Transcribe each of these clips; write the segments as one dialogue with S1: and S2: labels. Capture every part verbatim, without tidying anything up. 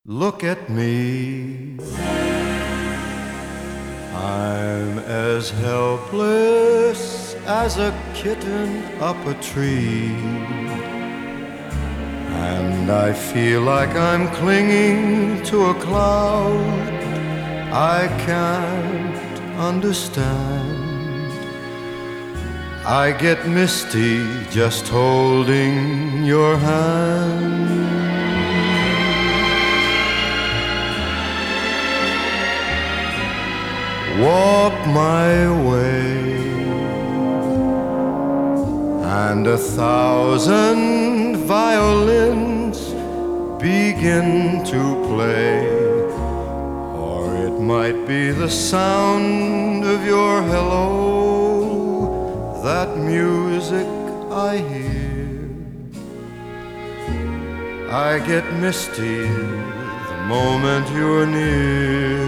S1: Look at me, I'm as helpless as a kitten up a tree, and I feel like I'm clinging to a cloud I can't understand. I get misty just holding your hand. Walk my way, and a thousand violins begin to play, or it might be the sound of your hello, that music I hear. I get misty the moment you're near.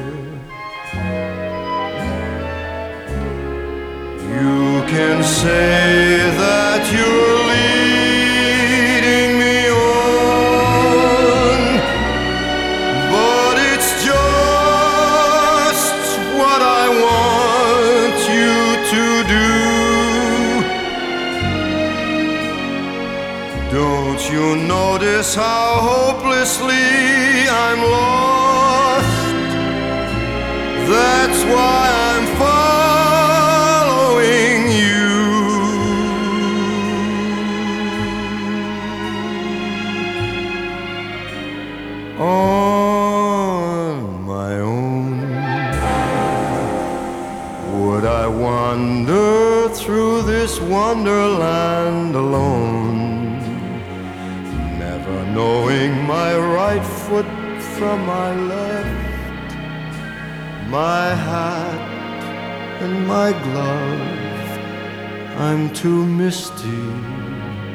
S1: You can say that you're leading me on, but it's just what I want you to do. Don't you notice how hopelessly I'm lost? That's why I'm following you. On my own, would I wander through this wonderland alone, never knowing my right foot from my left, my hat and my glove? I'm too misty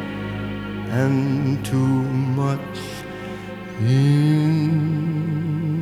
S1: and too much in